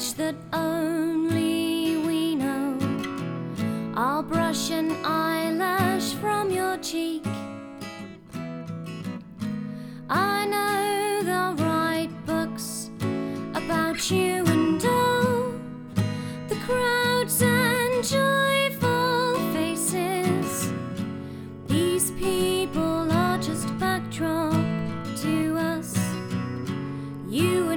language that only we know. I'll brush an eyelash from your cheek. I know they'll write books about you and oh, the crowds and joyful faces. These people are just backdrop to us. You